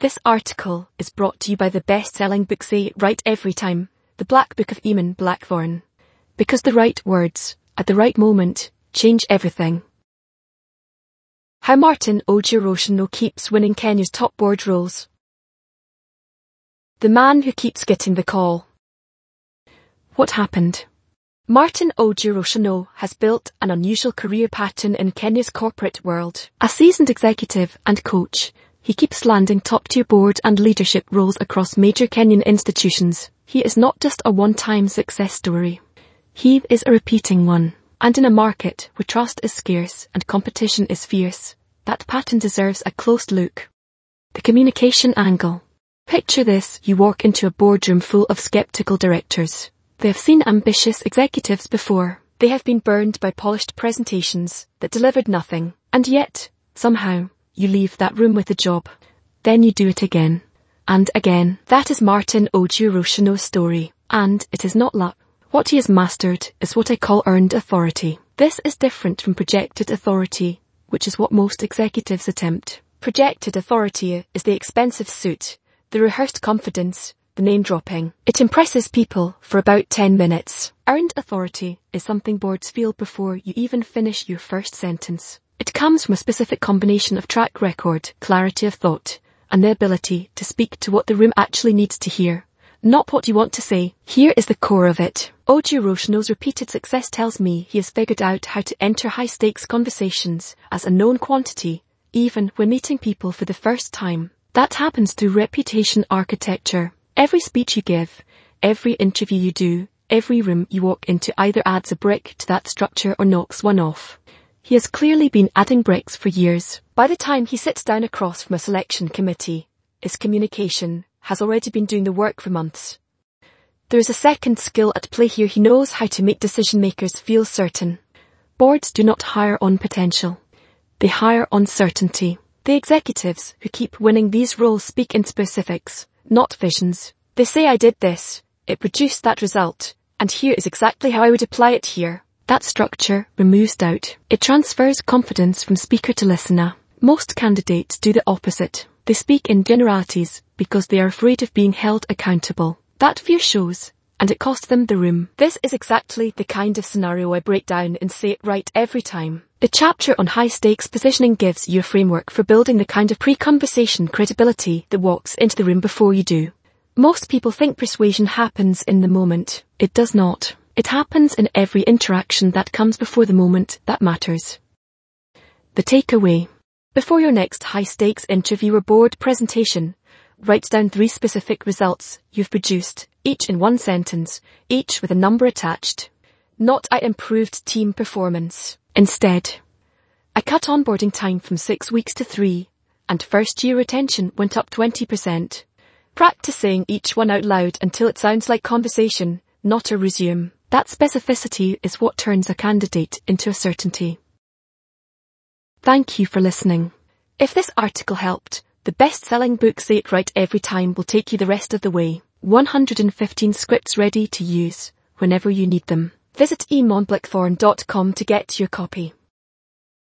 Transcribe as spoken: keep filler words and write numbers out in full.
This article is brought to you by the best-selling book Say It Right Every Time, The Black Book of Eamon Blackthorne. Because the right words, at the right moment, change everything. How Martin Ojeroshino keeps winning Kenya's top board roles. The man who keeps getting the call. What happened? Martin Ojeroshino has built an unusual career pattern in Kenya's corporate world. A seasoned executive and coach, he keeps landing top-tier board and leadership roles across major Kenyan institutions. He is not just a one-time success story. He is a repeating one. And in a market where trust is scarce and competition is fierce, that pattern deserves a close look. The communication angle. Picture this: you walk into a boardroom full of skeptical directors. They have seen ambitious executives before. They have been burned by polished presentations that delivered nothing. And yet, somehow, you leave that room with a job. Then you do it again. And again. That is Martin Ojeroshino's story. And it is not luck. What he has mastered is what I call earned authority. This is different from projected authority, which is what most executives attempt. Projected authority is the expensive suit, the rehearsed confidence, the name-dropping. It impresses people for about ten minutes. Earned authority is something boards feel before you even finish your first sentence. It comes from a specific combination of track record, clarity of thought, and the ability to speak to what the room actually needs to hear, not what you want to say. Here is the core of it. Ojeroshino's repeated success tells me he has figured out how to enter high-stakes conversations as a known quantity, even when meeting people for the first time. That happens through reputation architecture. Every speech you give, every interview you do, every room you walk into either adds a brick to that structure or knocks one off. He has clearly been adding bricks for years. By the time he sits down across from a selection committee, his communication has already been doing the work for months. There is a second skill at play here. He knows how to make decision makers feel certain. Boards do not hire on potential. They hire on certainty. The executives who keep winning these roles speak in specifics, not visions. They say, I did this, it produced that result, and here is exactly how I would apply it here. That structure removes doubt. It transfers confidence from speaker to listener. Most candidates do the opposite. They speak in generalities because they are afraid of being held accountable. That fear shows, and it costs them the room. This is exactly the kind of scenario I break down in Say It Right Every Time. The chapter on high-stakes positioning gives you a framework for building the kind of pre-conversation credibility that walks into the room before you do. Most people think persuasion happens in the moment. It does not. It happens in every interaction that comes before the moment that matters. The takeaway. Before your next high-stakes interview or board presentation, write down three specific results you've produced, each in one sentence, each with a number attached. Not I improved team performance. Instead, I cut onboarding time from six weeks to three, and first-year retention went up twenty percent. Practice saying each one out loud until it sounds like conversation, not a resume. That specificity is what turns a candidate into a certainty. Thank you for listening. If this article helped, the best-selling book Say It Right Every Time will take you the rest of the way. one hundred fifteen scripts ready to use whenever you need them. Visit eamon blackthorne dot com to get your copy.